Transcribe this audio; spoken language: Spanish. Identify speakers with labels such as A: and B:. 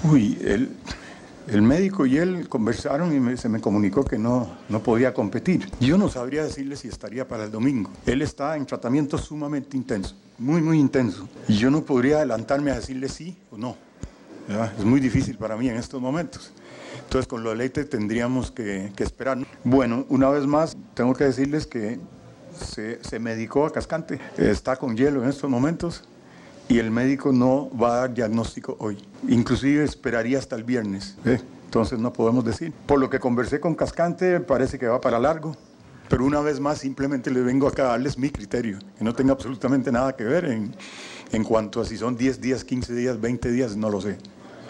A: Uy, el médico y él conversaron y se me comunicó que no podía competir. Yo no sabría decirle si estaría para el domingo. Él está en tratamiento sumamente intenso, muy, muy intenso. Y yo no podría adelantarme a decirle sí o no. ¿Verdad? Es muy difícil para mí en estos momentos. Entonces, con lo de Leite tendríamos que esperar. Bueno, una vez más, tengo que decirles que se medicó a Cascante. Está con hielo en estos momentos. Y el médico no va a dar diagnóstico hoy. Inclusive esperaría hasta el viernes. Entonces no podemos decir. Por lo que conversé con Cascante, parece que va para largo. Pero una vez más, simplemente les vengo acá a darles mi criterio, que no tenga absolutamente nada que ver en cuanto a si son 10 días, 15 días, 20 días, no lo sé.